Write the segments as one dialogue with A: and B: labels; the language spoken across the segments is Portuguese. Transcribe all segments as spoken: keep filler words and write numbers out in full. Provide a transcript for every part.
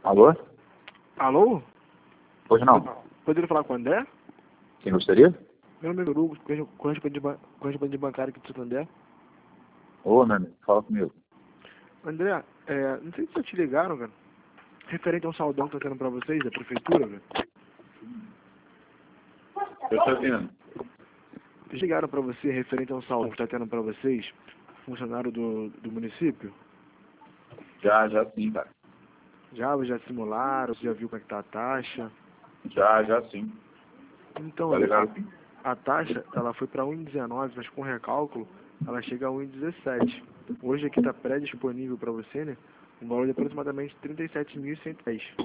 A: Alô?
B: Alô?
A: Pois não.
B: Poderia falar com o André?
A: Quem gostaria?
B: Meu nome é Hugo, correspondente ban- correspondente bancário aqui do Santander.
A: Ô, meu amigo, fala comigo.
B: André, é, não sei se já te ligaram, cara, referente a um saldão que tá tendo pra vocês, da prefeitura, velho.
A: Eu tô ouvindo.
B: Eles ligaram pra você referente a um saldão que tá tendo pra vocês, funcionário do, do município?
A: Já, já sim, cara.
B: Já, já simularam, você já viu como é que tá a taxa?
A: Já, já sim.
B: Então,
A: Tá
B: a,
A: ligado?
B: a taxa, ela foi para um vírgula dezenove, mas com recálculo, ela chega a um vírgula dezessete. Hoje aqui está pré-disponível para você, né? Um valor de aproximadamente trinta e sete mil e cento e dez.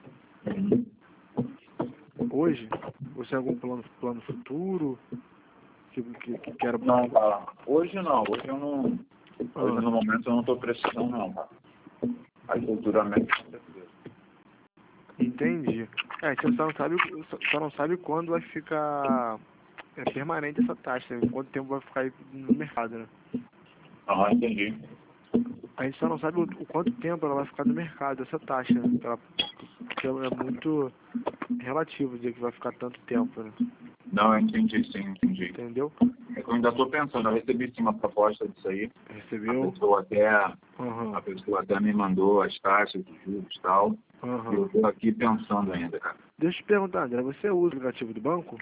B: Hoje, você tem algum plano, plano futuro que, que, que quer...
A: Não, cara. Hoje não. Hoje eu não... Hoje
B: Ah,
A: no momento eu não tô precisando não, cara. Aí futuramente com certeza.
B: entendi. É, você só não sabe, só só não sabe quando vai ficar é, permanente essa taxa, né? Quanto tempo vai ficar aí no mercado, né?
A: Ah, entendi.
B: A gente só não sabe o, o quanto tempo ela vai ficar no mercado, essa taxa, né? Porque ela, porque ela é muito relativo dizer que vai ficar tanto tempo, né?
A: Não, eu entendi sim, entendi.
B: Entendeu?
A: É que eu ainda tô pensando, eu recebi sim uma proposta disso aí. A
B: Recebeu?
A: pessoa até,
B: Aham,
A: a pessoa até me mandou as taxas, os juros e tal. E eu
B: aham.
A: tô aqui pensando ainda, cara.
B: Deixa eu te perguntar, André, você usa o aplicativo do banco?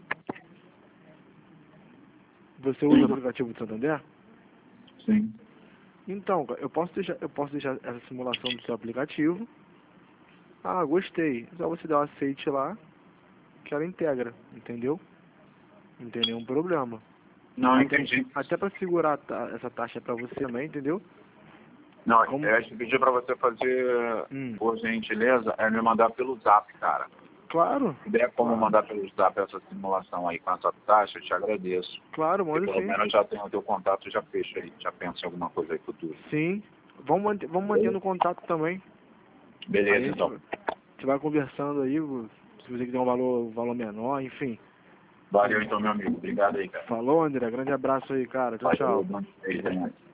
B: Você usa o aplicativo do Santander?
A: Sim.
B: Então, eu posso deixar, eu posso deixar essa simulação do seu aplicativo. Ah, gostei. Só você dá o aceite lá, que ela integra, entendeu? Não tem nenhum problema.
A: Não, entendi.
B: Até para segurar a ta- essa taxa para você também, entendeu?
A: Não,
B: Como?
A: eu acho que pedir pra você fazer,
B: Hum.
A: por gentileza, é me mandar pelo zap, cara.
B: Claro,
A: Se der como
B: claro,
A: mandar pelo zap essa simulação aí com essa taxa, eu te agradeço.
B: claro,
A: Porque
B: manda
A: pelo
B: sim.
A: menos já tenho o teu contato e já fecho aí, já penso em alguma coisa aí futuro.
B: Sim. Vamos, manter, vamos mantendo contato também. Aí a
A: Beleza,
B: gente,
A: então.
B: a gente vai conversando aí, se você quiser um valor, um valor menor, enfim.
A: Valeu então, meu amigo. Obrigado aí, cara.
B: Falou, André. Grande abraço aí, cara. Tchau,
A: Valeu,
B: tchau.
A: bom dia aí, né?